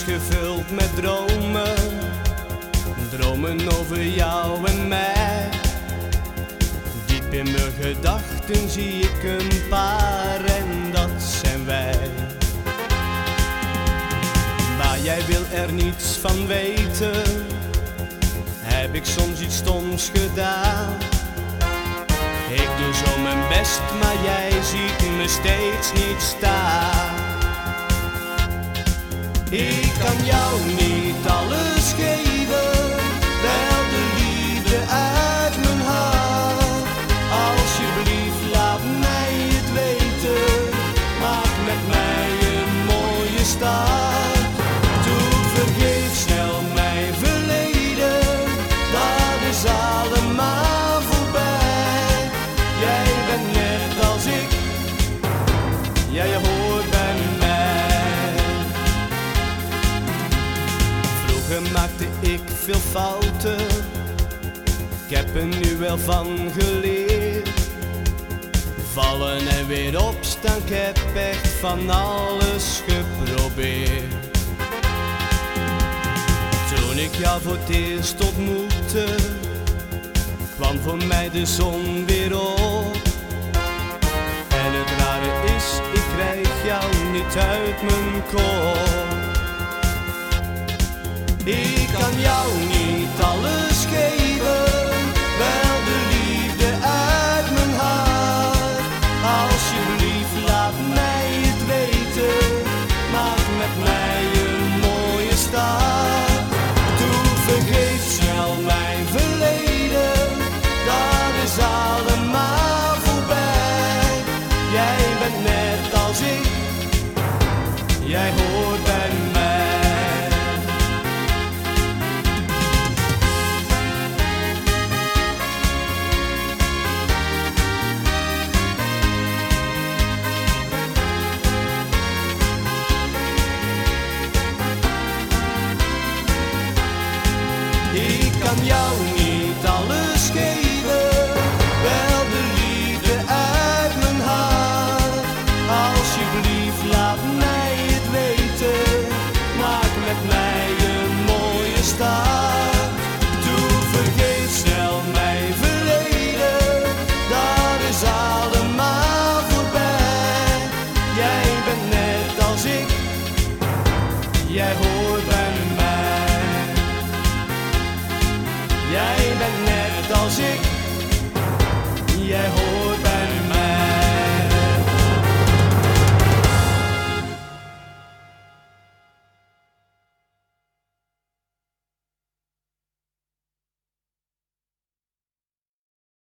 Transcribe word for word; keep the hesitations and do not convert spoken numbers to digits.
gevuld met dromen, dromen over jou en mij. Diep in mijn gedachten zie ik een paar en dat zijn wij. Maar jij wil er niets van weten, heb ik soms iets stoms gedaan. Ik doe zo mijn best, maar jij ziet me steeds niet staan. Ik kan jou niet alles geven, wel de liefde uit mijn hart. Alsjeblieft laat mij het weten, maak met mij een mooie start. Doe vergeet snel mijn verleden, dat is allemaal voorbij. Jij bent net als ik, jij hoort bij mij. Vroeger maakte ik veel fouten, ik heb er nu wel van geleerd. Vallen en weer opstaan, ik heb echt van alles geprobeerd. Toen ik jou voor het eerst ontmoette, kwam voor mij de zon weer op. En het rare is, ik krijg jou niet uit mijn kop. Ik kan jou niet alles geven, wel de liefde uit mijn hart. Alsjeblieft laat mij het weten, maak met mij een mooie start. Doe vergeet snel mijn verleden, dat is allemaal voorbij. Jij bent net als ik, jij hoort bij mij. Ik kan jou niet alles geven, wel de liefde uit mijn hart. Alsjeblieft laat mij het weten, maak met mij een mooie start. Doe vergeet snel mijn verleden, dat is allemaal voorbij. Jij bent net als ik, jij hoort bij mij. Jij bent net als ik, jij hoort